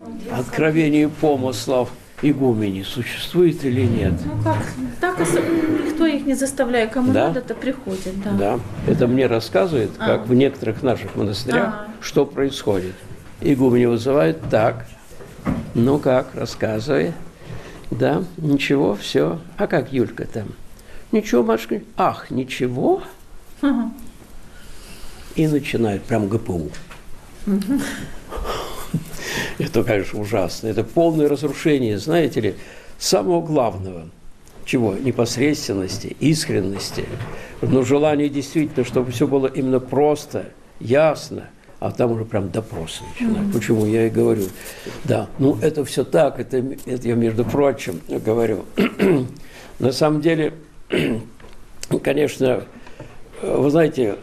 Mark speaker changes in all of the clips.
Speaker 1: Откровение помыслов игумени существует или нет?
Speaker 2: Ну как, так никто их не заставляет, кому
Speaker 1: Да?
Speaker 2: надо, то приходит. Да.
Speaker 1: Да. Это мне рассказывает, как в некоторых наших монастырях, что происходит. Игумени вызывают так. Ну как, рассказывай. Да, ничего, все. А как Юлька там? Ничего, матушка. Ах, ничего? И начинают прям ГПУ. Это, конечно, ужасно. Это полное разрушение, знаете ли, самого главного. Чего? Непосредственности, искренности. Но желание действительно, чтобы все было именно просто, ясно, а там уже прям допросы начинают. Почему? Я и говорю. Да, ну это все так, это я, между прочим, говорю. На самом деле, конечно, вы знаете,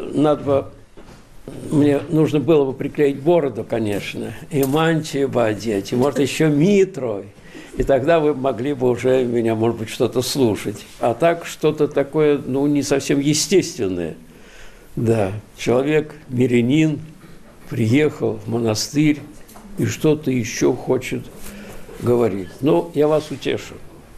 Speaker 1: мне нужно было бы приклеить бороду, конечно, и мантию бы одеть, и, может, еще митру. И тогда вы могли бы уже меня, может быть, что-то слушать. А так что-то такое, ну, не совсем естественное. Да, человек, мирянин, приехал в монастырь и что-то еще хочет говорить. Ну, я вас утешу.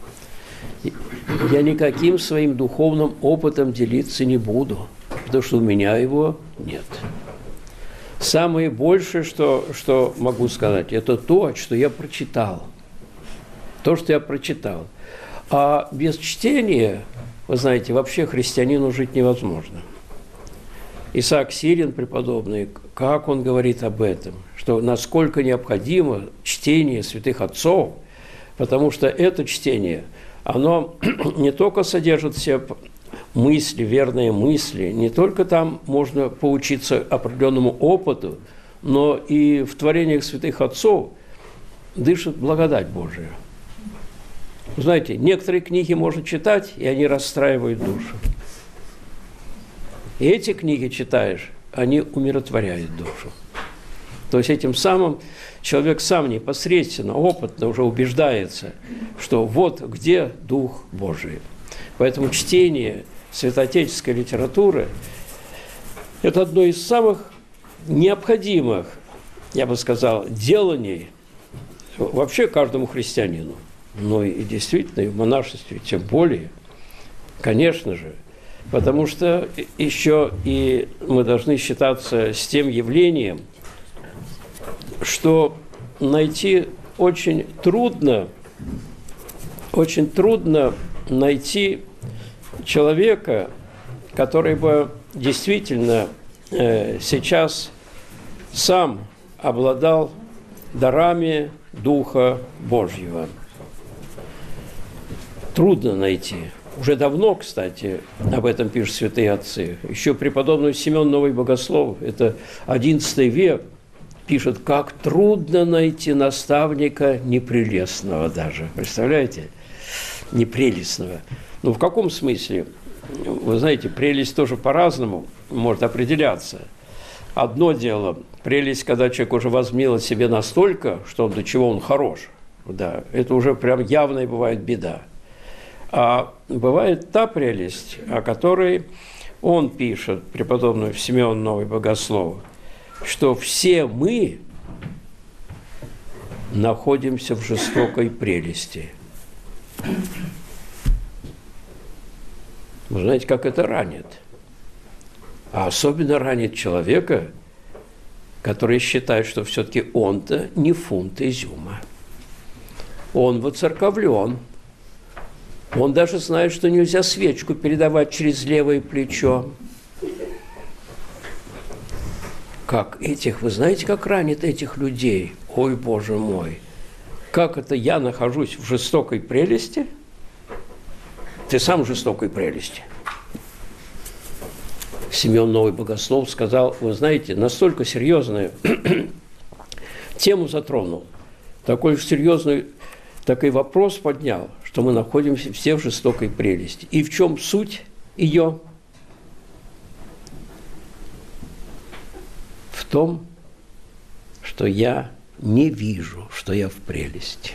Speaker 1: Я никаким своим духовным опытом делиться не буду, потому что у меня его нет. Самое большее, что могу сказать, это то, что я прочитал. То, что я прочитал. А без чтения, вы знаете, вообще христианину жить невозможно. Исаак Сирин, преподобный, как он говорит об этом, что насколько необходимо чтение святых отцов, потому что это чтение, оно не только содержит в себе мысли, верные мысли, не только там можно поучиться определенному опыту, но и в творениях святых отцов дышит благодать Божия. Знаете, некоторые книги можно читать, и они расстраивают душу. И эти книги читаешь, они умиротворяют душу. То есть этим самым человек сам непосредственно, опытно уже убеждается, что вот где Дух Божий. Поэтому чтение святоотеческой литературы – это одно из самых необходимых, я бы сказал, деланий вообще каждому христианину. Ну и действительно, и в монашестве тем более, конечно же, потому что еще и мы должны считаться с тем явлением, что найти очень трудно найти человека, который бы действительно сейчас сам обладал дарами Духа Божьего. Трудно найти. Уже давно, кстати, об этом пишут святые отцы. Еще преподобный Симеон Новый Богослов, это XI век, пишет, как трудно найти наставника непрелестного даже. Представляете? Непрелестного. Ну, в каком смысле? Вы знаете, прелесть тоже по-разному может определяться. Одно дело, прелесть, когда человек уже возмнил о себе настолько, что до чего он хорош. Да, это уже прям явная бывает беда. А бывает та прелесть, о которой он пишет, преподобный Симеон Новый Богослов, что все мы находимся в жестокой прелести. Вы знаете, как это ранит? А особенно ранит человека, который считает, что все-таки он-то не фунт изюма. Он воцерковлен. Он даже знает, что нельзя свечку передавать через левое плечо. Как этих, вы знаете, как ранит этих людей? Ой, Боже мой! Как это я нахожусь в жестокой прелести? Ты сам в жестокой прелести. Симеон Новый Богослов сказал, вы знаете, настолько серьезную тему затронул, такой серьезный вопрос поднял, что мы находимся все в жестокой прелести. И в чем суть ее? В том, что я не вижу, что я в прелести.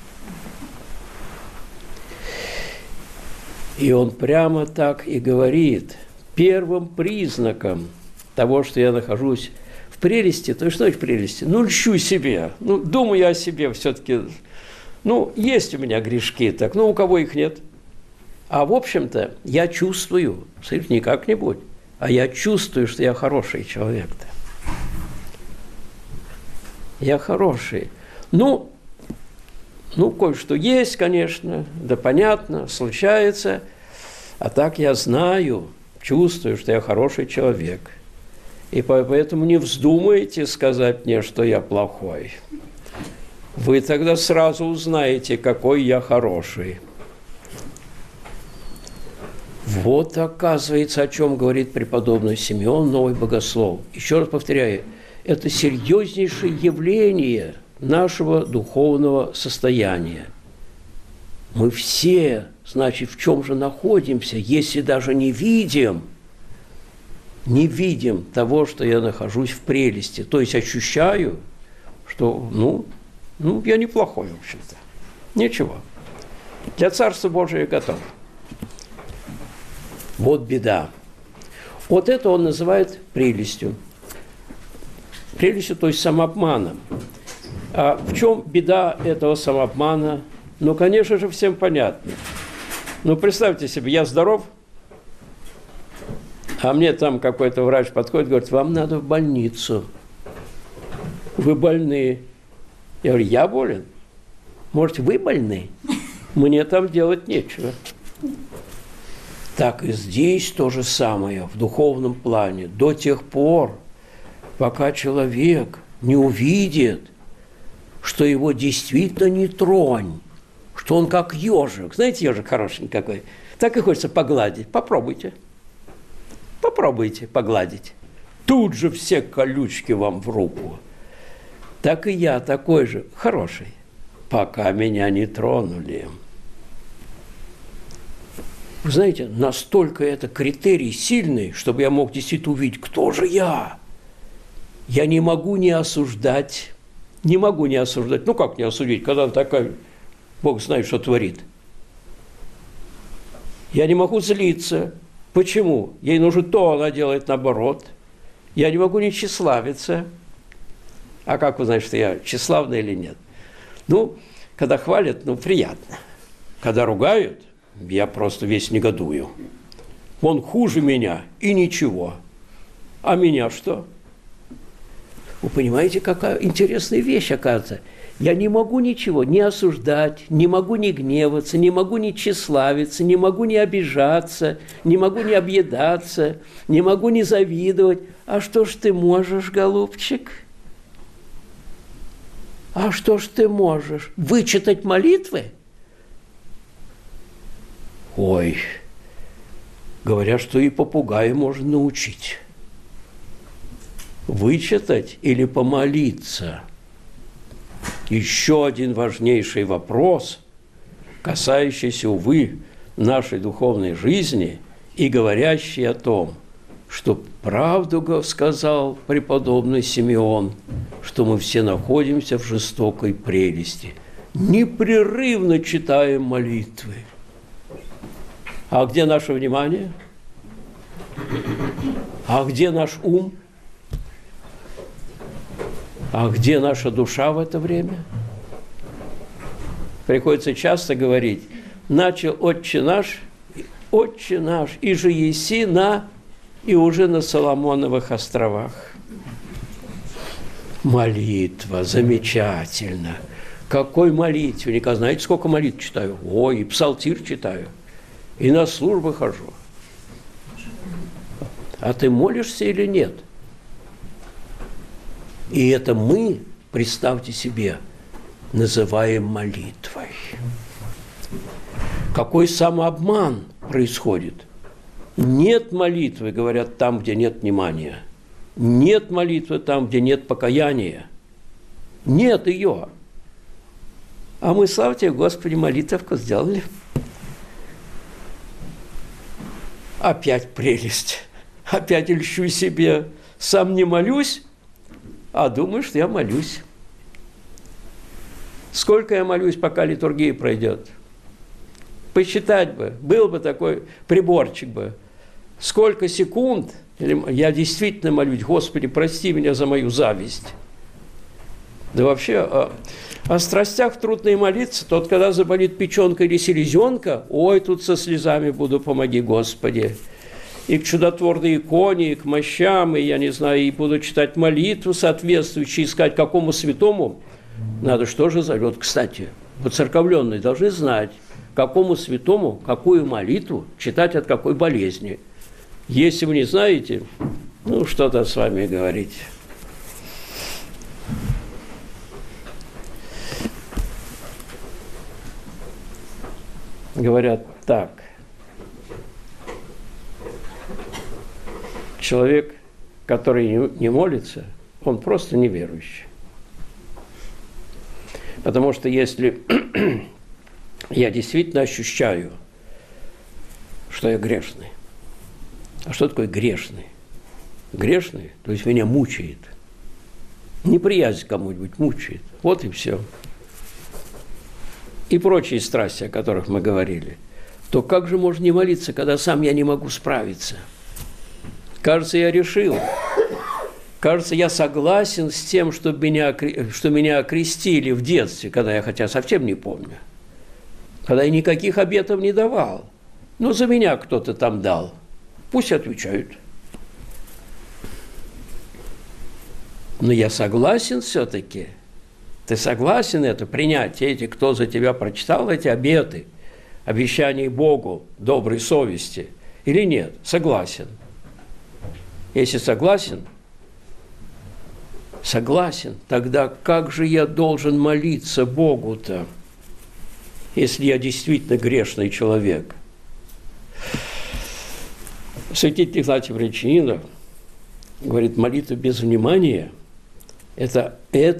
Speaker 1: И он прямо так и говорит, первым признаком того, что я нахожусь в прелести, то что значит прелести? Ну, льщу себе, ну, думаю о себе все-таки. Ну, есть у меня грешки, так, ну, у кого их нет? А в общем-то, я чувствую, смотрите, не как-нибудь, а я чувствую, что я хороший человек-то. Я хороший. Ну, кое-что есть, конечно, да понятно, случается. А так я знаю, чувствую, что я хороший человек. И поэтому не вздумайте сказать мне, что я плохой. Вы тогда сразу узнаете, какой я хороший. Вот, оказывается, о чем говорит преподобный Симеон, новый богослов. Еще раз повторяю, это серьезнейшее явление нашего духовного состояния. Мы все, значит, в чем же находимся, если даже не видим того, что я нахожусь в прелести. То есть ощущаю, что, я неплохой, в общем-то. Ничего. Для Царства Божия готов. Вот беда. Вот это он называет прелестью. Прелестью, то есть самообманом. А в чем беда этого самообмана? Ну, конечно же, всем понятно. Ну, представьте себе, я здоров, а мне там какой-то врач подходит, говорит, вам надо в больницу. Вы больны. Я говорю, я болен? Может, вы больны? Мне там делать нечего. Так и здесь то же самое, в духовном плане. До тех пор, пока человек не увидит, что его действительно не тронь, что он как ежик. Знаете, ежик хорошенький какой? Так и хочется погладить. Попробуйте. Попробуйте погладить. Тут же все колючки вам в руку. Так и я такой же хороший, пока меня не тронули. Вы знаете, настолько это критерий сильный, чтобы я мог действительно увидеть, кто же я. Я не могу не осуждать. Не могу не осуждать. Ну, как не осудить, когда такая, Бог знает, что творит. Я не могу злиться. Почему? Ей нужно то, она делает наоборот. Я не могу не тщеславиться. А как вы знаете, что я тщеславный или нет? Ну, когда хвалят, приятно. Когда ругают, я просто весь негодую. Он хуже меня и ничего. А меня что? Вы понимаете, какая интересная вещь, оказывается. Я не могу ничего не осуждать, не могу не гневаться, не могу не тщеславиться, не могу не обижаться, не могу не объедаться, не могу не завидовать. А что ж ты можешь, голубчик? А что ж ты можешь? Вычитать молитвы? Ой, говорят, что и попугая можно научить. Вычитать или помолиться? Еще один важнейший вопрос, касающийся, увы, нашей духовной жизни и говорящий о том, что правду сказал преподобный Симеон, что мы все находимся в жестокой прелести. Непрерывно читаем молитвы. А где наше внимание? А где наш ум? А где наша душа в это время? Приходится часто говорить, начал Отче наш, и же еси на, и уже на Соломоновых островах. Молитва, замечательно. Какой молитвенник? А знаете, сколько молитв читаю? Ой, и псалтирь читаю, и на службы хожу. А ты молишься или нет? И это мы, представьте себе, называем молитвой. Какой самообман происходит? Нет молитвы, говорят, там, где нет внимания. Нет молитвы там, где нет покаяния. Нет ее. А мы, слава тебе, Господи, молитвовку сделали. Опять прелесть. Опять льщу себе. Сам не молюсь, а думаю, что я молюсь. Сколько я молюсь, пока литургия пройдет? Посчитать бы, был бы такой приборчик бы. Сколько секунд Или я действительно молюсь: Господи, прости меня за мою зависть. Да вообще, о страстях трудно и молиться. Тот, когда заболит печенка или селезенка, ой, тут со слезами буду, помоги, Господи. И к чудотворной иконе, и к мощам, и, я не знаю, и буду читать молитву соответствующую, искать какому святому. Надо что же зовет, кстати, воцерковленные должны знать, какому святому, какую молитву читать от какой болезни. Если вы не знаете, ну, что-то с вами говорить. Говорят так. Человек, который не молится, он просто неверующий. Потому что если я действительно ощущаю, что я грешный. А что такое грешный? Грешный, то есть меня мучает. Неприязнь к кому-нибудь мучает. Вот и все. И прочие страсти, о которых мы говорили. То как же можно не молиться, когда сам я не могу справиться? Кажется, я решил. Кажется, я согласен с тем, что меня окрестили в детстве, когда я, хотя совсем не помню. Когда я никаких обетов не давал. Но за меня кто-то там дал. Пусть отвечают. Но я согласен все-таки. Ты согласен это принять? Эти, кто за тебя прочитал эти обеты, обещания Богу, доброй совести, или нет? Согласен. Если согласен, тогда как же я должен молиться Богу-то, если я действительно грешный человек? Святитель Игнатий Брянчанинов говорит: молитва без внимания – это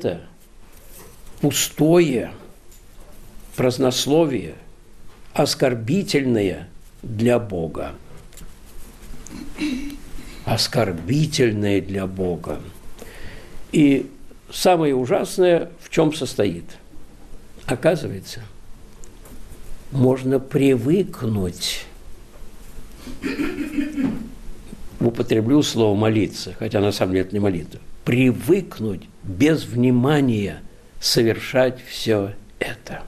Speaker 1: пустое празднословие, оскорбительное для Бога. Оскорбительное для Бога. И самое ужасное в чем состоит? Оказывается, можно привыкнуть, употреблю слово молиться, хотя на самом деле это не молитва, привыкнуть без внимания совершать все это.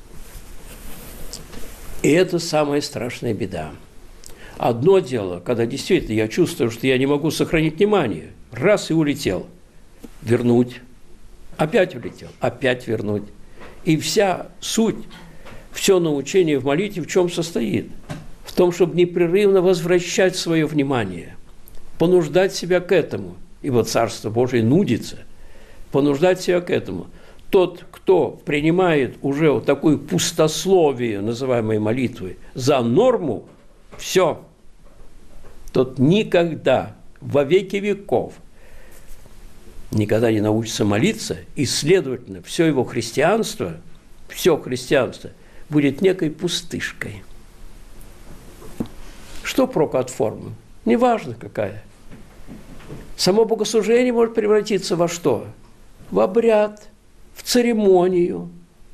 Speaker 1: И это самая страшная беда. Одно дело, когда действительно я чувствую, что я не могу сохранить внимание, раз и улетел, вернуть, опять улетел, опять вернуть. И вся суть, все научение в молитве в чем состоит? В том, чтобы непрерывно возвращать свое внимание, понуждать себя к этому, ибо Царство Божие нудится, понуждать себя к этому. Тот, кто принимает уже вот такую пустословие, называемой молитвой, за норму, все, тот никогда, во веки веков, никогда не научится молиться, и, следовательно, все его христианство будет некой пустышкой. Что проку от формы? Неважно какая. Само богослужение может превратиться во что? В обряд, в церемонию.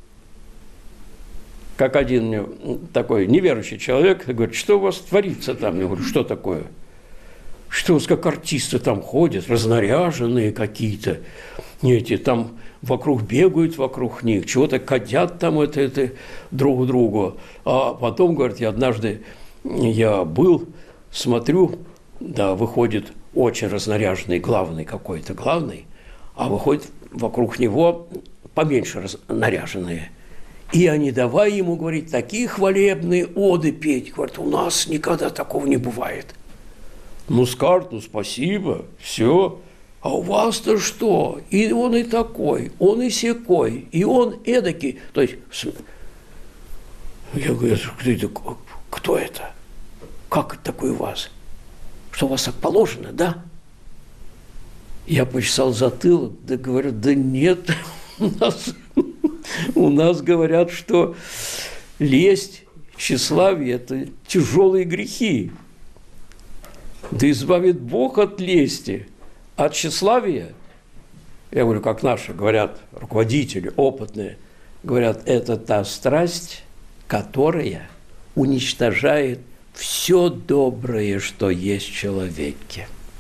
Speaker 1: Как один мне такой неверующий человек говорит: что у вас творится там? Я говорю: что такое? Что у вас как артисты там ходят, разнаряженные какие-то, эти там вокруг бегают, вокруг них, чего-то кадят там это друг другу. А потом, говорит, однажды я был, смотрю, да, выходит очень разнаряженный главный, а выходит вокруг него поменьше наряженные. И они давай ему, говорит, такие хвалебные оды петь. Говорит: у нас никогда такого не бывает. Ну, скажут: ну, спасибо, все. А у вас-то что? И он и такой, он и сякой, и он эдакий. То есть, я говорю: кто это? Как это такое у вас? Что у вас так положено, да? Я почесал затылок, да говорю: да нет, у нас говорят, что лесть, тщеславие – это тяжелые грехи. Да избавит Бог от лести, от тщеславия. Я говорю, как наши говорят, руководители опытные, говорят, это та страсть, которая уничтожает все доброе, что есть в человеке.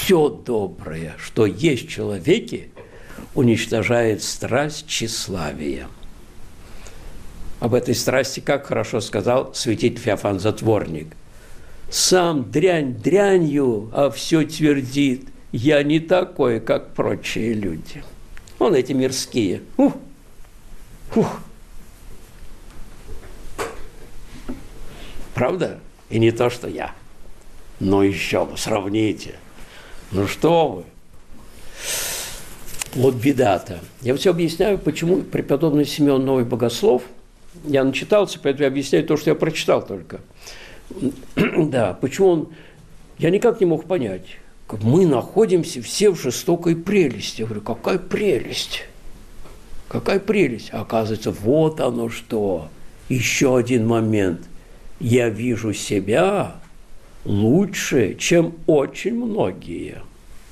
Speaker 1: все доброе, что есть в человеке, уничтожает страсть тщеславия. Об этой страсти как хорошо сказал святитель Феофан Затворник. «Сам дрянь дрянью, а все твердит, я не такой, как прочие люди». Вон эти мирские. Ух, ух. Правда? И не то, что я. Но еще вы сравните. Ну что вы? Вот беда-то. Я все объясняю, почему преподобный Симеон Новый Богослов, я начитался, поэтому я объясняю то, что я прочитал только. Да, почему он... Я никак не мог понять. Мы находимся все в жестокой прелести. Я говорю, какая прелесть? Какая прелесть? А оказывается, вот оно что. Еще один момент. Я вижу себя лучше, чем очень многие.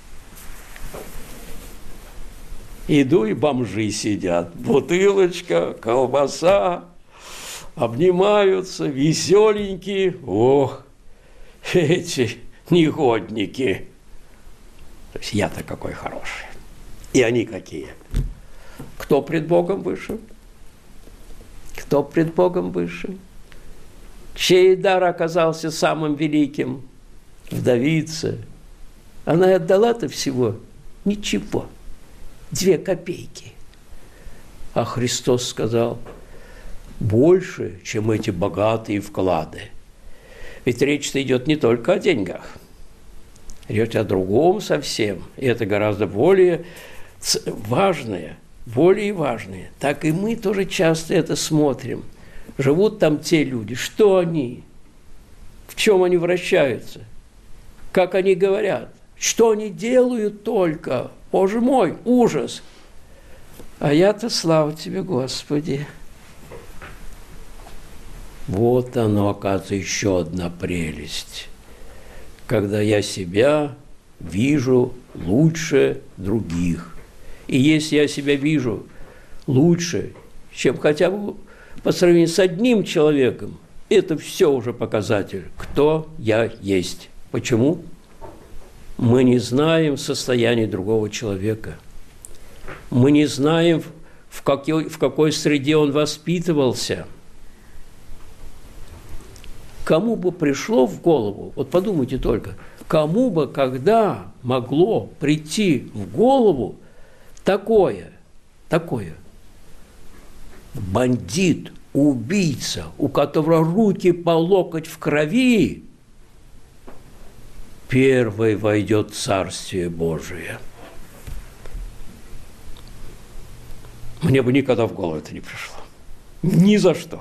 Speaker 1: Иду, и бомжи сидят. Бутылочка, колбаса, обнимаются, веселенькие. Ох, эти негодники. То есть я-то какой хороший. И они какие. Кто пред Богом выше? Кто пред Богом выше? Чей дар оказался самым великим? Вдовица. Она отдала-то всего ничего. 2 копейки. А Христос сказал, больше, чем эти богатые вклады. Ведь речь-то идет не только о деньгах. Речь о другом совсем. И это гораздо более важное, более важное. Так и мы тоже часто это смотрим. Живут там те люди. Что они? В чем они вращаются? Как они говорят? Что они делают только? Боже мой, ужас! А я-то, слава тебе, Господи! Вот оно, оказывается, еще одна прелесть. Когда я себя вижу лучше других. И если я себя вижу лучше, чем хотя бы по сравнению с одним человеком, это все уже показатель, кто я есть. Почему? Мы не знаем состояние другого человека. Мы не знаем, в какой среде он воспитывался. Кому бы пришло в голову, вот подумайте только, кому бы когда могло прийти в голову такое, бандит, убийца, у которого руки по локоть в крови, первый войдет в Царствие Божие. Мне бы никогда в голову это не пришло. Ни за что.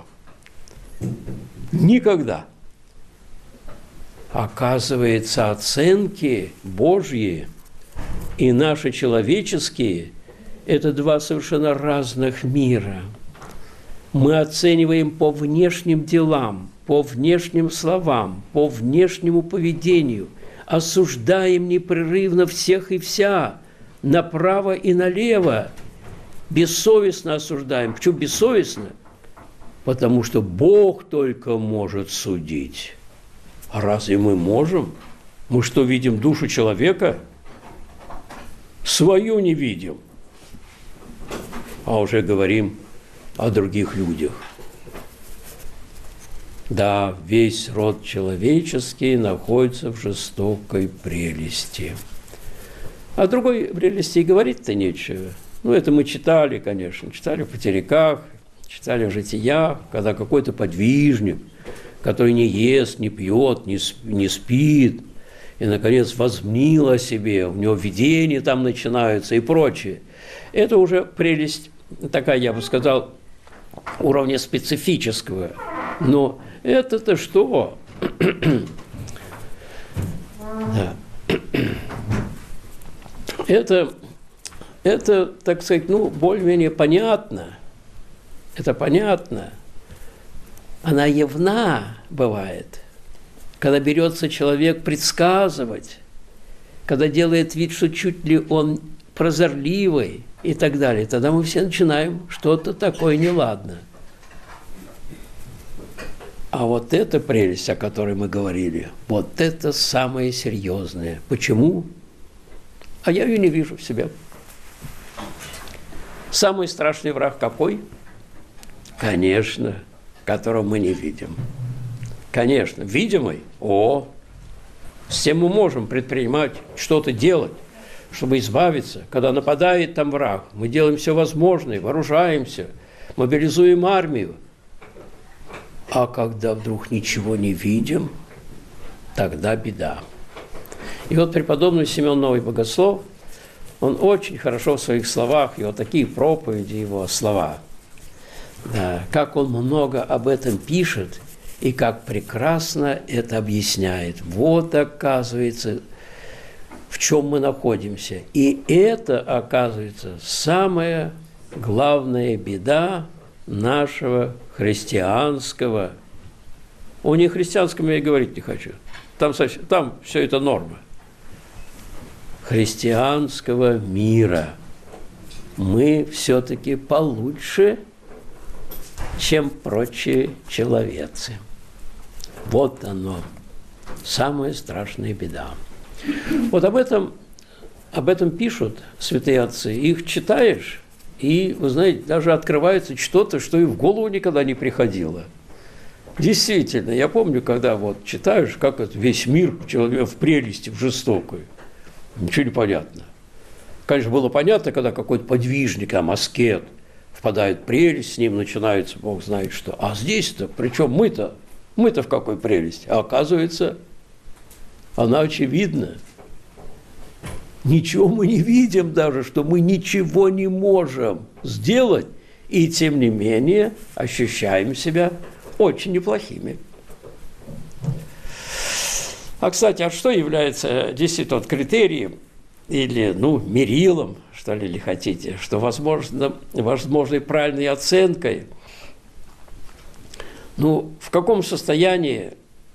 Speaker 1: Никогда. Оказывается, оценки Божьи и наши человеческие – это 2 совершенно разных мира. Мы оцениваем по внешним делам, по внешним словам, по внешнему поведению, осуждаем непрерывно всех и вся, направо и налево, бессовестно осуждаем. Почему бессовестно? Потому что Бог только может судить. А разве мы можем? Мы что, видим душу человека? Свою не видим. А уже говорим о других людях. Да, весь род человеческий находится в жестокой прелести. О другой прелести и говорить-то нечего. Ну, это мы читали, конечно, читали в Потеряках, читали в Житиях, когда какой-то подвижник, который не ест, не пьет, не спит, и, наконец, возмнил о себе, у него видения там начинаются и прочее. Это уже прелесть такая, я бы сказал, уровня специфического. Но это-то что? Да. Это, так сказать, ну, более-менее понятно. Это понятно. Она явна бывает, когда берется человек предсказывать, когда делает вид, что чуть ли он прозорливый и так далее. Тогда мы все начинаем что-то такое неладно. А вот эта прелесть, о которой мы говорили, вот это самое серьезное. Почему? а я ее не вижу в себе. Самый страшный враг какой? Конечно, которого мы не видим. Конечно, видимый, с тем мы можем предпринимать, что-то делать, чтобы избавиться. Когда нападает там враг, мы делаем все возможное, вооружаемся, мобилизуем армию. А когда вдруг ничего не видим, тогда беда. И вот преподобный Симеон Новый Богослов, он очень хорошо в своих словах, его такие проповеди, его слова, да, как он много об этом пишет и как прекрасно это объясняет. Вот, оказывается, в чем мы находимся. И это, оказывается, самая главная беда нашего христианского, не христианском я и говорить не хочу, там все это норма, христианского мира. Мы все-таки получше, чем прочие человецы. Вот оно, самая страшная беда. Вот об этом пишут святые отцы. Их читаешь, и, вы знаете, даже открывается что-то, что и в голову никогда не приходило. Действительно, я помню, когда вот читаешь, как это весь мир человек в прелести, в жестокой. Ничего не понятно. Конечно, было понятно, когда какой-то подвижник, аскет, впадает в прелесть, с ним начинается, Бог знает что. А здесь-то, причем мы-то в какой прелести? А оказывается, она очевидна. Ничего мы не видим даже, что мы ничего не можем сделать, и тем не менее ощущаем себя очень неплохими. А, кстати, что является действительно критерием или, мерилом, что ли, или хотите, что возможной правильной оценкой, в каком состоянии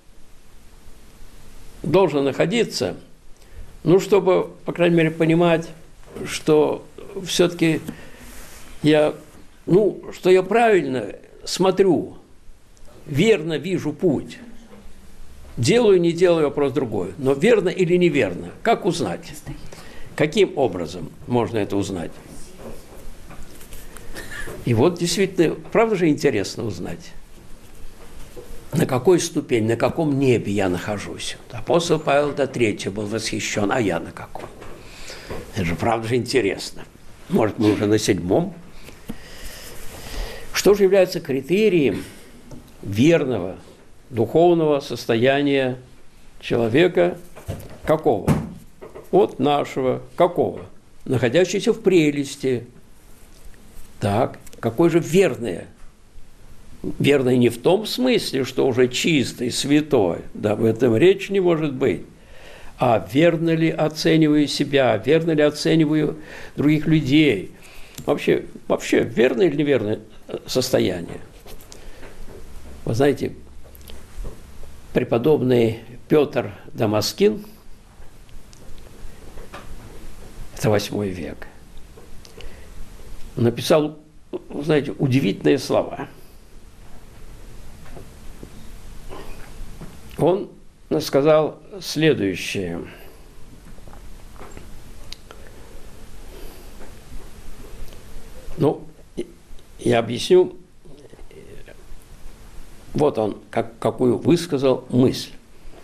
Speaker 1: должен находиться, чтобы, по крайней мере, понимать, что все-таки я правильно смотрю, верно вижу путь. Делаю, не делаю, вопрос другой. Но верно или неверно? Как узнать? Каким образом можно это узнать? И вот действительно, правда же интересно узнать, на какой ступени, на каком небе я нахожусь. Апостол Павел до 3 был восхищен, а я на каком? Это же правда же интересно. Может, мы уже на 7? Что же является критерием верного духовного состояния человека какого? От нашего какого? Находящегося в прелести. Так, какое же верное? Верное не в том смысле, что уже чистый, святой, да, в этом речи не может быть, а верно ли оцениваю себя, верно ли оцениваю других людей. Вообще верное или неверное состояние? Вы знаете, преподобный Петр Дамаскин, это 8 век, написал, вы знаете, удивительные слова. Он сказал следующее. Я объясню. Вот он, какую высказал мысль.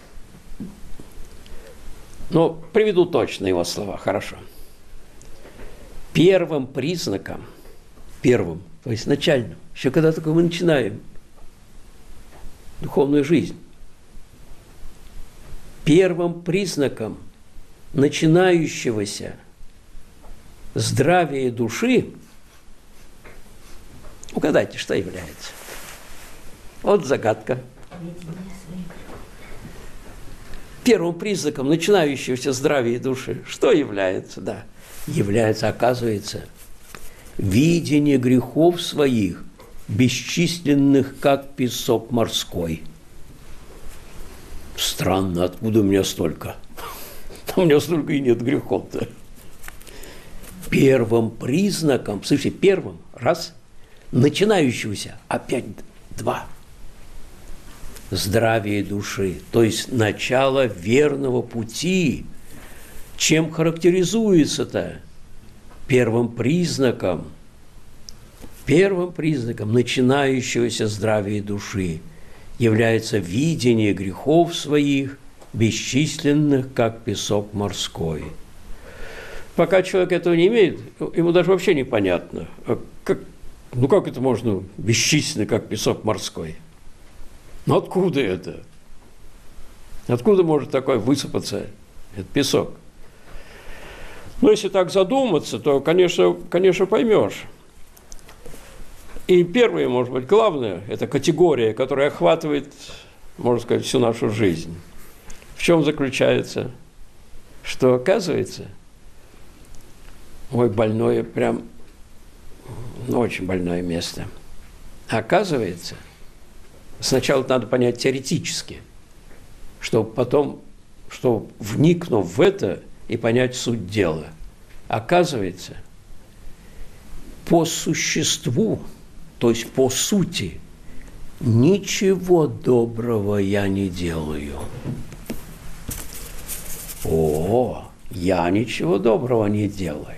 Speaker 1: Но приведу точно его слова, хорошо. Первым признаком, то есть начальным, еще когда только мы начинаем духовную жизнь, первым признаком начинающегося здравия души, угадайте, что является? Вот загадка. Первым признаком начинающегося здравия души что является? Да, является, оказывается, видение грехов своих, бесчисленных, как песок морской. Странно, откуда у меня столько? У меня столько и нет грехов-то. Первым признаком, слушайте, первым, раз, начинающегося, опять 2. Здравие души, то есть начало верного пути, Чем характеризуется-то? Первым признаком начинающегося здравия души является видение грехов своих, бесчисленных, как песок морской. Пока человек этого не имеет, ему даже вообще непонятно, как это можно бесчисленно, как песок морской? Ну откуда это? Откуда может такой высыпаться этот песок? Но если так задуматься, то, конечно, поймешь. И первое, может быть, главное, это категория, которая охватывает, можно сказать, всю нашу жизнь. В чем заключается? Что оказывается, больное прям, очень больное место. Оказывается, сначала надо понять теоретически, чтобы потом, вникнув в это и понять суть дела. Оказывается, по существу, то есть по сути, ничего доброго я не делаю. Я ничего доброго не делаю.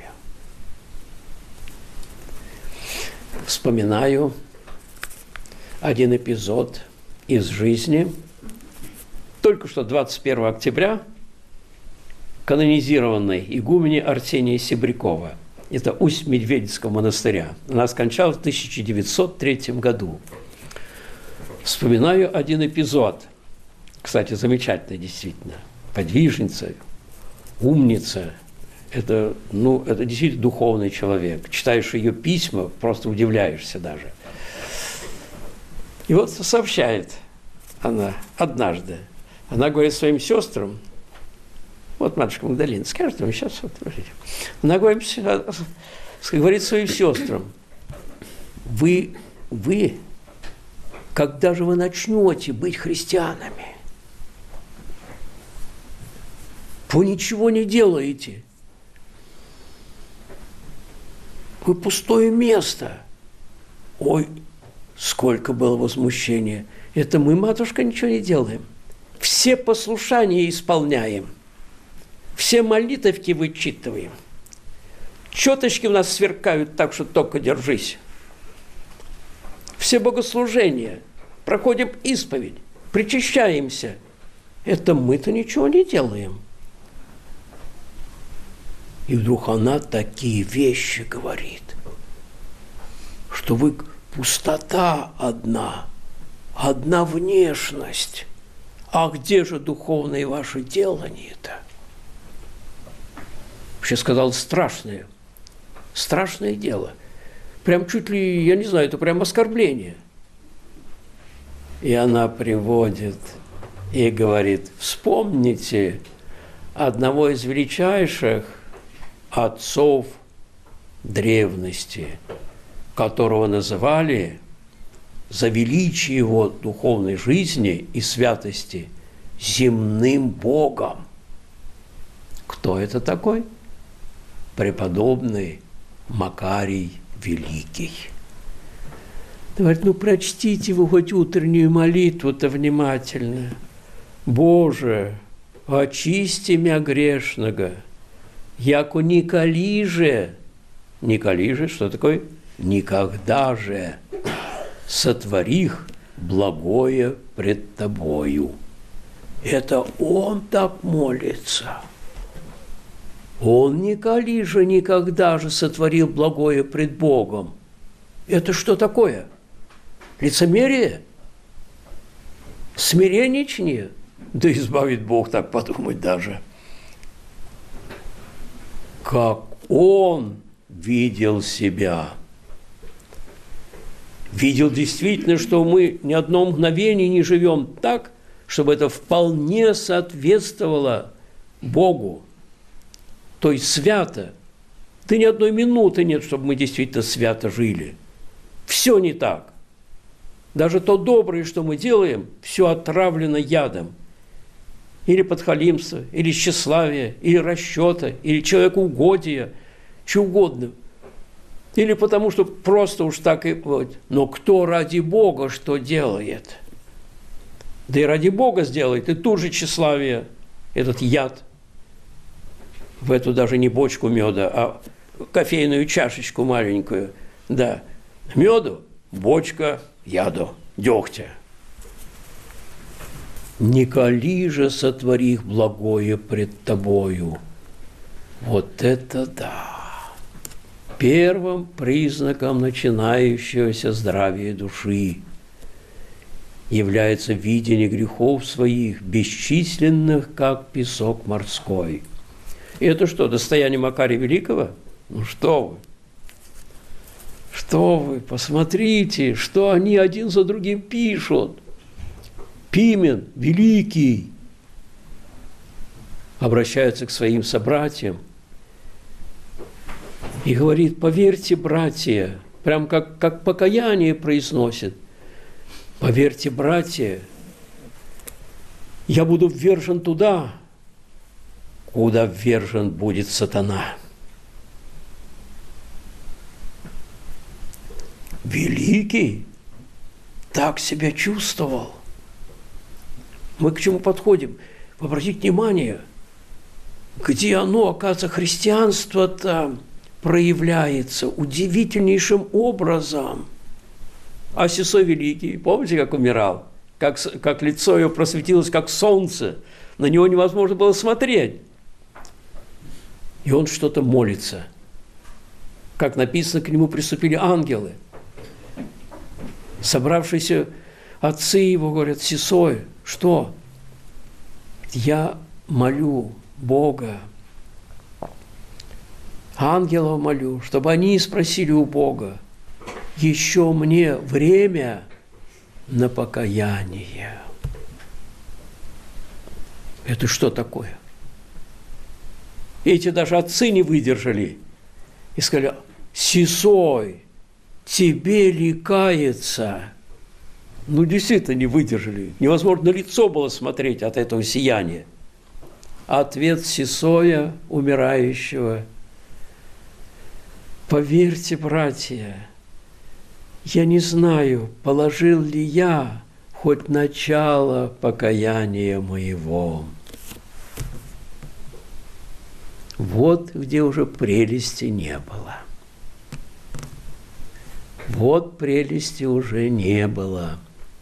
Speaker 1: Вспоминаю один эпизод из жизни. Только что 21 октября канонизированной игумене Арсения Себрякова. Это Усть-Медведицкого монастыря. Она скончалась в 1903 году. Вспоминаю один эпизод. Кстати, замечательный действительно. Подвижница, умница. Это действительно духовный человек. Читаешь ее письма, просто удивляешься даже. И вот сообщает она однажды. Она говорит своим сестрам, матушка Магдалина, скажет вам сейчас, она говорит своим сестрам, вы, когда же вы начнете быть христианами? Вы ничего не делаете. Вы пустое место. Ой, сколько было возмущения. Это мы, матушка, ничего не делаем. Все послушания исполняем. Все молитвки вычитываем. Четочки у нас сверкают так, что только держись. Все богослужения. Проходим исповедь. Причащаемся. Это мы-то ничего не делаем. И вдруг она такие вещи говорит, что вы пустота одна внешность. А где же духовное ваше делание-то? Вообще сказал страшное дело. Прям чуть ли, я не знаю, это прям оскорбление. И она приводит и говорит, вспомните одного из величайших отцов древности, которого называли за величие его духовной жизни и святости земным Богом. Кто это такой? Преподобный Макарий Великий. Говорит, прочтите вы хоть утреннюю молитву-то внимательно. Боже, очисти мя грешного, яко николи же, что такое? Никогда же сотворих благое пред тобою. Это он так молится. Он николи же никогда же сотворил благое пред Богом. Это что такое? Лицемерие? Смиренничание? Да избавит Бог так подумать даже. Как он видел себя. Видел действительно, что мы ни одно мгновение не живем так, чтобы это вполне соответствовало Богу. То есть свято. Да ни одной минуты нет, чтобы мы действительно свято жили. Все не так. Даже то доброе, что мы делаем, все отравлено ядом. Или подхалимство, или тщеславие, или расчета, или человекоугодие, что угодно. Или потому, что просто уж так и вот. Но кто ради Бога что делает? Да и ради Бога сделает, и тут же тщеславие, этот яд. в эту даже не бочку меда, а кофейную чашечку маленькую. Да, меду, бочка яду, дегтя. Не кали же сотвори их благое пред тобою. Вот это да! Первым признаком начинающегося здравия души является видение грехов своих, бесчисленных, как песок морской. И это что, достояние Макария Великого? Ну что вы? Что вы? Посмотрите, что они один за другим пишут. Пимен Великий обращается к своим собратьям и говорит: поверьте, братья, прям как покаяние произносит. Поверьте, братья, я буду ввержен туда, куда ввержен будет сатана. Великий так себя чувствовал. Мы к чему подходим? Обратите внимание, где оно, оказывается, христианство-то проявляется удивительнейшим образом. А Сисой Великий, помните, как умирал? Как лицо его просветилось, как солнце. На него невозможно было смотреть. И он что-то молится. Как написано, к нему приступили ангелы. Собравшиеся отцы его говорят: Сисой, что? Я молю Бога, ангелов молю, чтобы они спросили у Бога: еще мне время на покаяние. Это что такое? Эти даже отцы не выдержали и сказали: Сисой, тебе ли каяться? Ну, действительно не выдержали. Невозможно на лицо было смотреть от этого сияния. Ответ Сисоя, умирающего: поверьте, братья, я не знаю, положил ли я хоть начало покаяния моего. Вот где уже прелести не было. Вот прелести уже не было.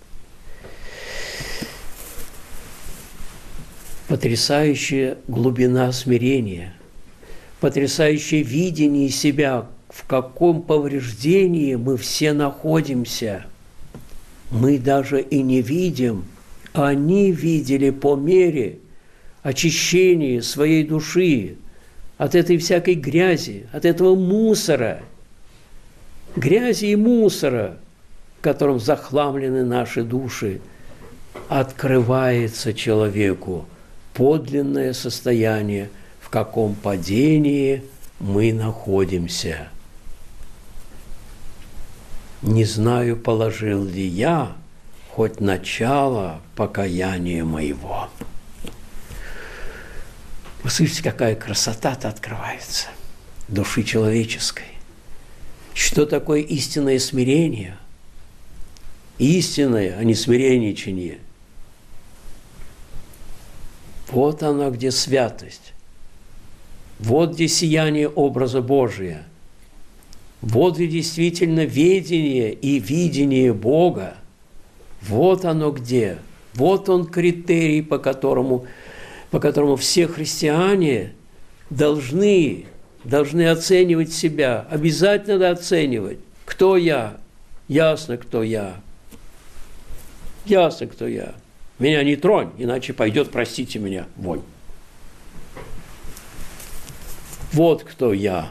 Speaker 1: Потрясающая глубина смирения, потрясающее видение себя, в каком повреждении мы все находимся. Мы даже и не видим, а они видели по мере очищения своей души от этой всякой грязи, от этого мусора, грязи и мусора, которым захламлены наши души. Открывается человеку подлинное состояние, в каком падении мы находимся. Не знаю, положил ли я хоть начало покаяния моего. Вы слышите, какая красота-то открывается души человеческой. Что такое истинное смирение? Истинное, а не смиренничание. Вот оно, где святость. Вот где сияние образа Божия. Вот где действительно ведение и видение Бога. Вот оно где. Вот он критерий, по которому все христиане должны оценивать себя. Обязательно надо оценивать. Кто я? Ясно, кто я. Ясно, кто я. Меня не тронь, иначе пойдет, простите меня, вонь. Вот кто я.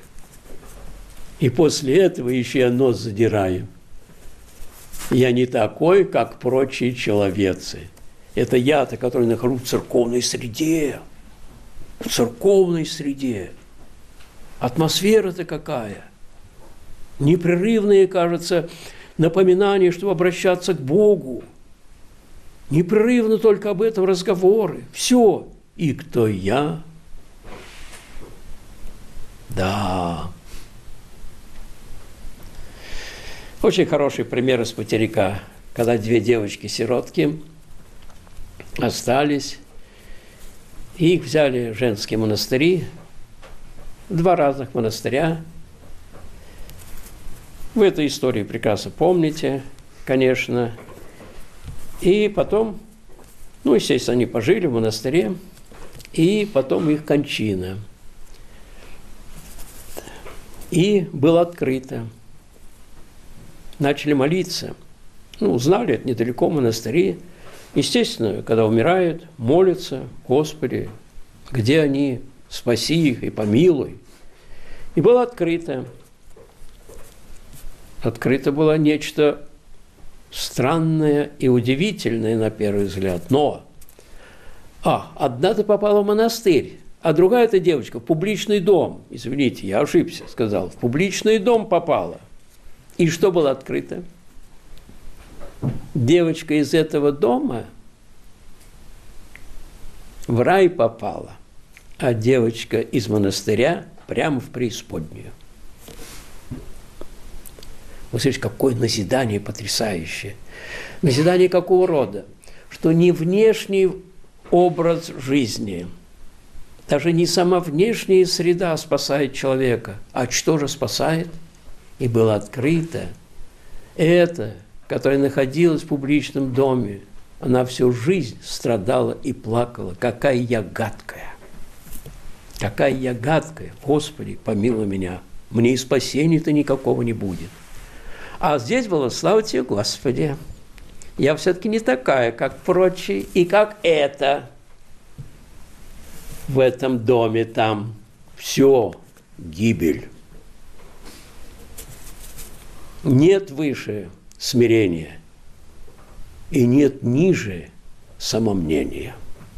Speaker 1: И после этого еще я нос задираю. Я не такой, как прочие человецы. Это я-то, который нахожусь в церковной среде. В церковной среде. Атмосфера-то какая. Непрерывные, кажется, напоминания, чтобы обращаться к Богу. Непрерывно только об этом разговоры. Все. И кто я? Да. Очень хороший пример из Потеряка, когда две девочки-сиротки остались, и их взяли в женские монастыри, 2 разных монастыря. Вы эту историю прекрасно помните, конечно. И потом, ну, естественно, они пожили в монастыре, и потом их кончина. И было открыто. Начали молиться. Ну, узнали, это недалеко монастыри. Естественно, когда умирают, молятся: Господи, где они? Спаси их и помилуй. И было открыто. Открыто было нечто странное и удивительное на первый взгляд. Но одна-то попала в монастырь, а другая-то девочка в публичный дом. Извините, я ошибся, сказал. В публичный дом попала. И что было открыто? Девочка из этого дома в рай попала, а девочка из монастыря прямо в преисподнюю. Вы слышите, какое назидание потрясающее. Назидание какого рода? Что не внешний образ жизни, даже не сама внешняя среда спасает человека, а что же спасает? И было открыто это, которая находилась в публичном доме, она всю жизнь страдала и плакала. Какая я гадкая! Какая я гадкая! Господи, помилуй меня! Мне и спасения-то никакого не будет. А здесь было: слава тебе, Господи! Я все-таки не такая, как прочие, и как это в этом доме там. Все, гибель. Нет выше смирения, и нет ниже самомнения.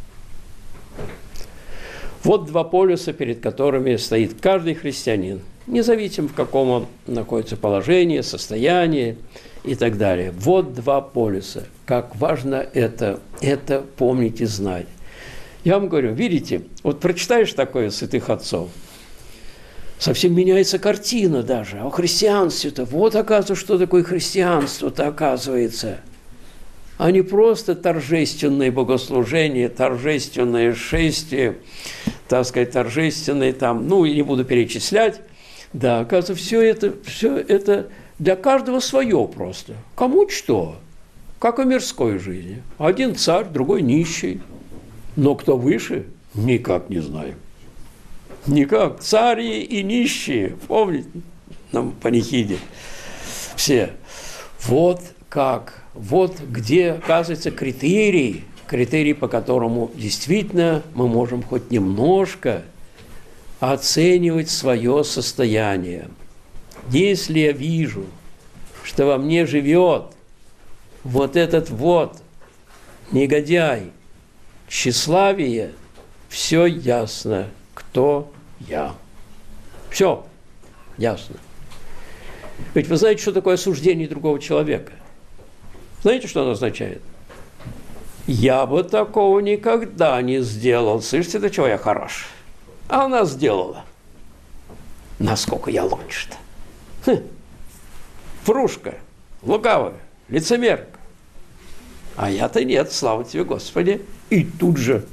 Speaker 1: Вот 2 полюса, перед которыми стоит каждый христианин, независимо в каком он находится положении, состоянии и так далее. Вот 2 полюса. Как важно это помнить и знать. Я вам говорю, видите, вот прочитаешь такое святых отцов, совсем меняется картина даже. А о христианстве-то, вот оказывается, что такое христианство-то оказывается. А не просто торжественное богослужение, торжественное шествие, так сказать, торжественное там, ну, и не буду перечислять. Да, оказывается, все это для каждого свое просто. Кому что, как и мирской жизни. Один царь, другой нищий. Но кто выше, никак не знаю. Никак. Цари и нищие, помните, нам панихиде все. Вот как, вот где, оказывается, критерий, по которому действительно мы можем хоть немножко оценивать свое состояние. Если я вижу, что во мне живет вот этот вот негодяй, тщеславие, все ясно, кто я. Все ясно. Ведь вы знаете, что такое осуждение другого человека? Знаете, что оно означает? Я бы такого никогда не сделал. Слышите, до чего я хорош? А она сделала. Насколько я лучше-то? Врушка, лукавая, лицемерка. А я-то нет, слава тебе, Господи. И тут же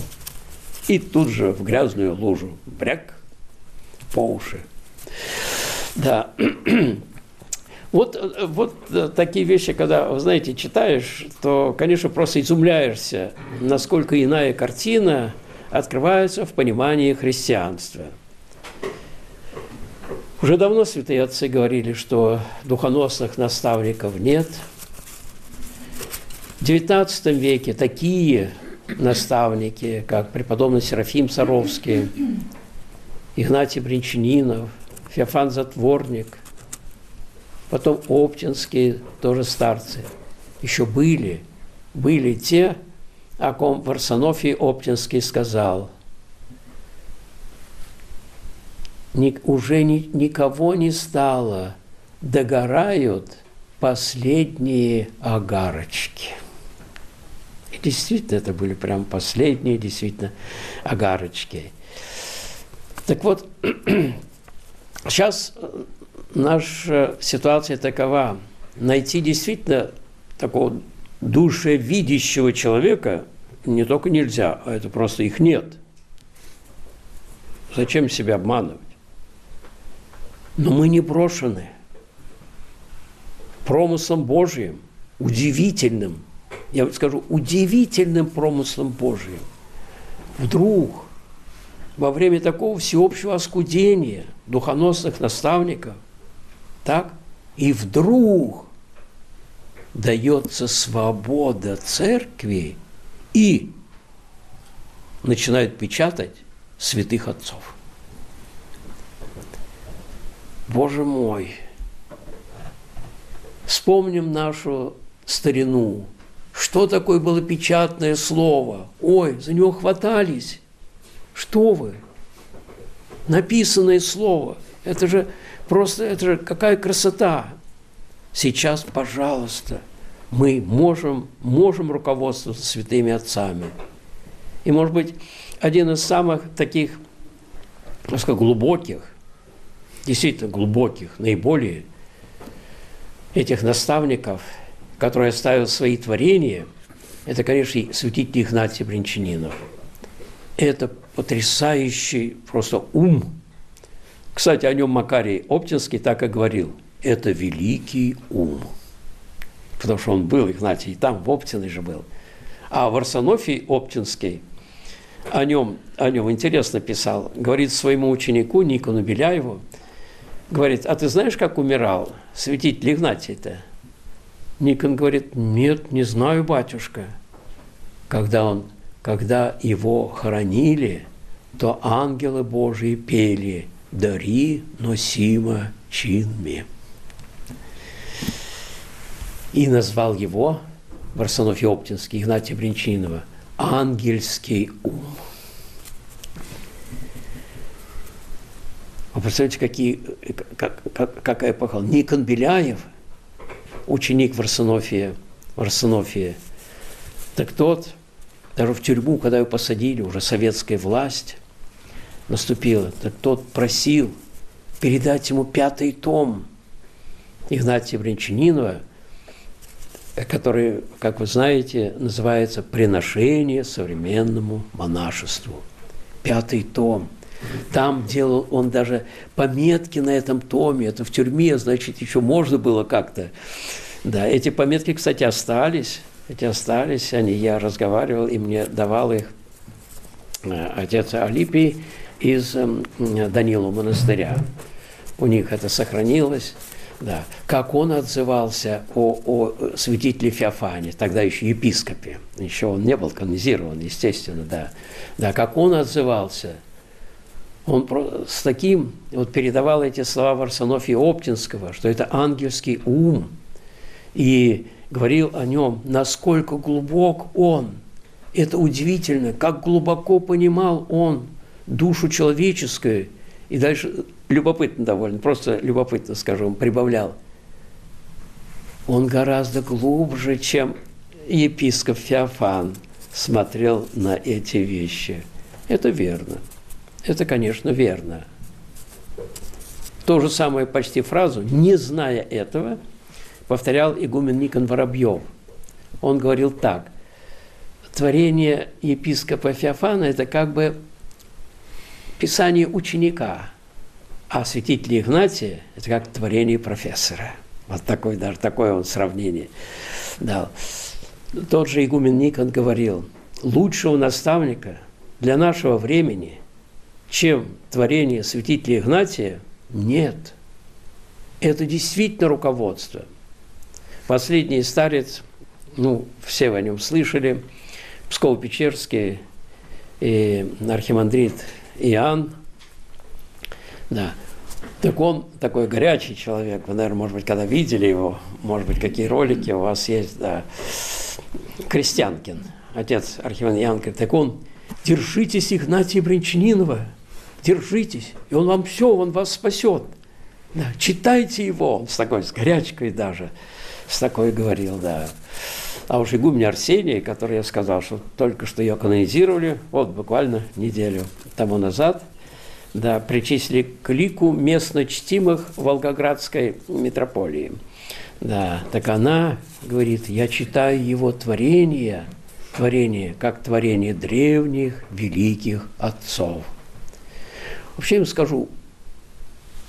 Speaker 1: в грязную лужу. Бряк по уши. Да. Вот такие вещи, когда, вы знаете, читаешь, то, конечно, просто изумляешься, насколько иная картина открывается в понимании христианства. Уже давно святые отцы говорили, что духоносных наставников нет. В XIX веке такие наставники, как преподобный Серафим Саровский, Игнатий Бринчанинов, Феофан Затворник, потом Оптинские, тоже старцы, еще были те, о ком Варсонофий Оптинский сказал: уже никого не стало, догорают последние огарочки. И действительно, это были прям последние, действительно, огарочки. Так вот, сейчас наша ситуация такова: найти действительно такого душевидящего человека не только нельзя, а это просто их нет. Зачем себя обманывать? Но мы не брошены. Промыслом Божиим, удивительным, я скажу, удивительным промыслом Божиим, вдруг во время такого всеобщего оскудения духоносных наставников, так, и вдруг дается свобода церкви и начинают печатать святых отцов. Боже мой! Вспомним нашу старину. Что такое было печатное слово? Ой, за него хватались. Что вы? Написанное слово. Это же просто, это же какая красота. Сейчас, пожалуйста, мы можем руководствоваться святыми отцами. И, может быть, один из самых таких, так сказать, глубоких, действительно глубоких, наиболее этих наставников, которые оставил свои творения, это, конечно, святитель Игнатий Брянчанинов. Это потрясающий просто ум. Кстати, о нем Макарий Оптинский так и говорил. Это великий ум. Потому что он был, Игнатий, и там в Оптиной же был. А Варсонофий Оптинский о нем интересно писал. Говорит своему ученику Никону Беляеву, говорит, а ты знаешь, как умирал святитель Игнатий-то? Никон говорит, нет, не знаю, батюшка. Когда его хоронили, то ангелы Божии пели «Дари носимо чинми». И назвал его, Варсонофий Оптинский, Игнатия Брянчанинова, ангельский ум. Вы представляете, какая похвала. Никон Беляев, ученик Варсонофия, так тот, даже в тюрьму, когда его посадили, уже советская власть наступила, так тот просил передать ему 5-й том Игнатия Брянчанинова, который, как вы знаете, называется «Приношение современному монашеству». 5-й том. Там делал он даже пометки на этом томе. Это в тюрьме, значит, еще можно было как-то. Да, эти пометки, кстати, остались. Я разговаривал, и мне давал их отец Алипий из Данилова монастыря. У них это сохранилось. Да. Как он отзывался о святителе Феофане, тогда еще епископе. Еще он не был канонизирован, естественно, да. Да, как он отзывался. Он с таким, вот передавал эти слова Варсонофия Оптинского, что это ангельский ум. И говорил о нем, насколько глубок он. Это удивительно, как глубоко понимал он душу человеческую. И дальше любопытно довольно, просто любопытно, скажем, прибавлял. Он гораздо глубже, чем епископ Феофан, смотрел на эти вещи. Это верно. Это, конечно, верно. То же самое почти фразу, не зная этого, повторял игумен Никон Воробьев. Он говорил так. Творение епископа Феофана – это как бы писание ученика, а святителя Игнатия – это как творение профессора. Вот такое, даже такое он сравнение дал. Тот же игумен Никон говорил, лучшего наставника для нашего времени, чем творение святителя Игнатия, нет. Это действительно руководство. Последний старец, все о нем слышали, Псково-Печерский и архимандрит Иоанн, да. Так он такой горячий человек, вы, наверное, может быть, когда видели его, может быть, какие ролики у вас есть, да. Крестьянкин, отец архимандрит Иоанн, говорит, так он, держитесь Игнатия Брянчанинова, держитесь, и он вас спасет. Да, читайте его, он с горячкой даже, с такой говорил, да. А уж игумен Арсений, который я сказал, что только что ее канонизировали, вот буквально неделю тому назад, да, причислили к лику местно чтимых Волгоградской митрополии. Да, так она говорит, я читаю его творение, как творение древних великих отцов. Вообще им скажу,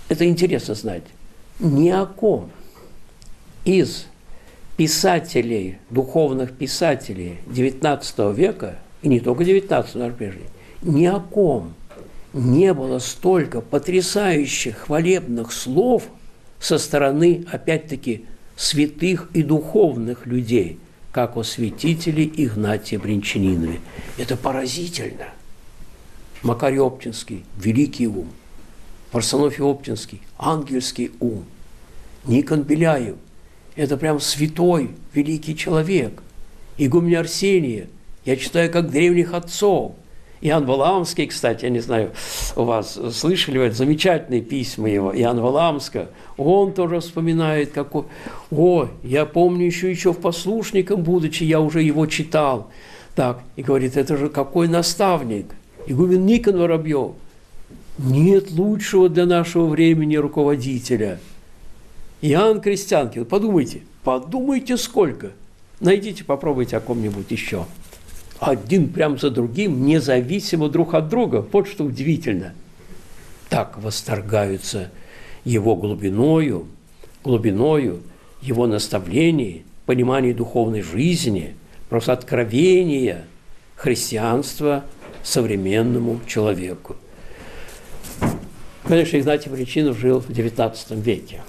Speaker 1: это интересно знать, ни о ком из писателей, духовных писателей XIX века, и не только XIX, но даже прежде, ни о ком не было столько потрясающих хвалебных слов со стороны, опять-таки, святых и духовных людей, как о святителе Игнатии Брянчанинове. Это поразительно. Макарий Оптинский – великий ум. Варсонофий Оптинский – ангельский ум. Никон Беляев – это прям святой, великий человек. Игумен Арсения я читаю как древних отцов. Иоанн Валаамский, кстати, я не знаю, у вас слышали вы, замечательные письма его, Иоанна Валаамского, он тоже вспоминает, какой... О, я помню еще в «Послушником» будучи, я уже его читал. Так, и говорит, это же какой наставник. Игумен Никон Воробьев. Нет лучшего для нашего времени руководителя. Иоанн Крестьянкин, подумайте сколько. Найдите, попробуйте о ком-нибудь еще. Один прям за другим, независимо друг от друга. Вот что удивительно. Так восторгаются его глубиною, его наставлений, понимания духовной жизни, просто откровения христианства современному человеку. Конечно, Игнатий Брянчанинов жил в XIX веке.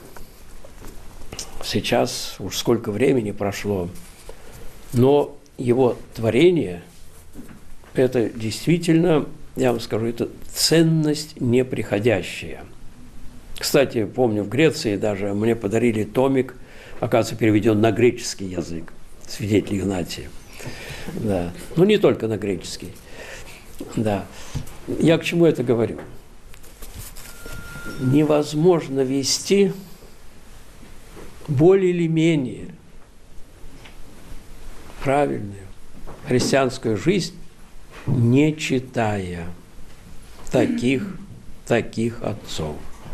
Speaker 1: Сейчас уж сколько времени прошло, но его творение – это действительно, я вам скажу, это ценность неприходящая. Кстати, помню, в Греции даже мне подарили томик, оказывается, переведен на греческий язык, свидетель Игнатия. Да. Но не только на греческий. Да. Я к чему это говорю? Невозможно вести более или менее правильную христианскую жизнь, не читая таких отцов.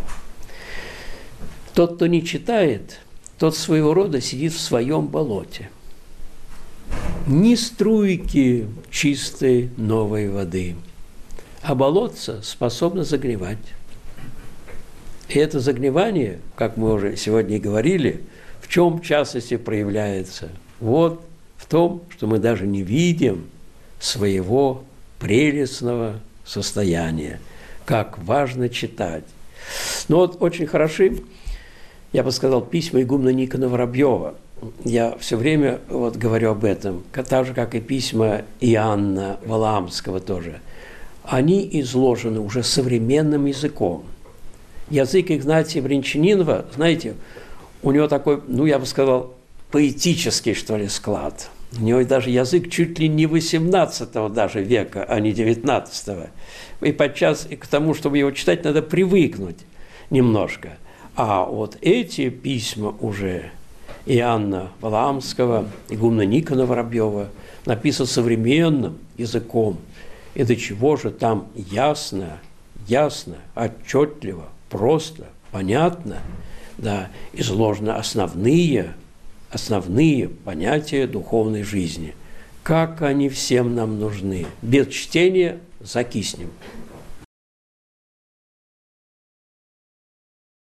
Speaker 1: Тот, кто не читает, тот своего рода сидит в своем болоте. Ни струйки чистой новой воды, а болотце способно загревать. И это загревание, как мы уже сегодня и говорили, в чем в частности проявляется? Вот в том, что мы даже не видим своего прелестного состояния, как важно читать. Но вот очень хороши, я бы сказал, письма игумена Никона Воробьева. Я все время вот говорю об этом, так же, как и письма Иоанна Валаамского тоже. Они изложены уже современным языком. Язык Игнатия Брянчанинова, знаете, у него такой, я бы сказал, поэтический, что ли, склад. У него даже язык чуть ли не 18 даже века, а не 19. И подчас и к тому, чтобы его читать, надо привыкнуть немножко. А вот эти письма уже Иоанна Валаамского, игумена Никона Воробьева написаны современным языком. И до чего же там ясно, отчетливо, просто, понятно, да, изложены основные понятия духовной жизни. Как они всем нам нужны. Без чтения закиснем.